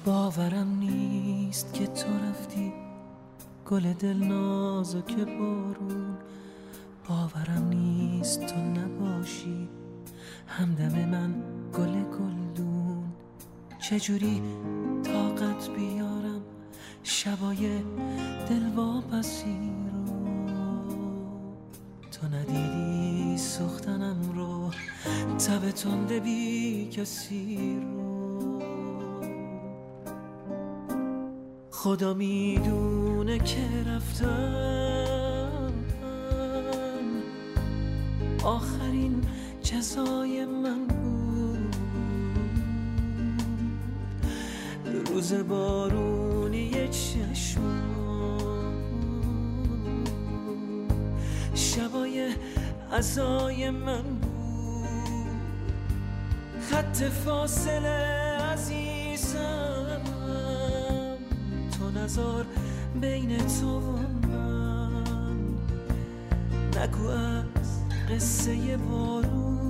باورم نیست که تو رفتی گل دل نازک بارون، باورم نیست تو نباشی همدم من گل گلدون. چجوری طاقت بیارم شبای دلواپسی رو، تو ندیدی سوختنم رو، تب تنده بی کسی رو. خدا میدونه که رفتم آخرین جزای من بود. روز بارونی چشمم، شبای عزای من بود. خط فاصله عزیزم، تو نذار بین تو و من. نگو از قصه بارون